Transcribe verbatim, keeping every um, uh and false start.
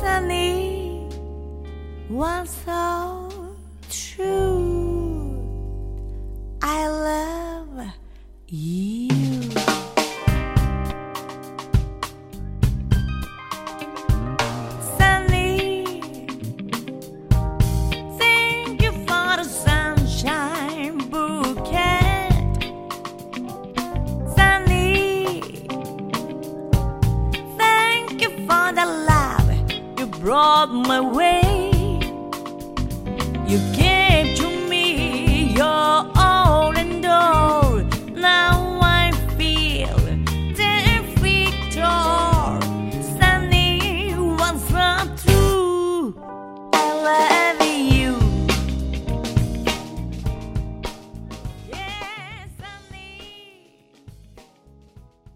Sunny was so true. I love you. Sunny, thank you for the sunshine bouquet. Sunny, thank you for the love you brought my way. You gave to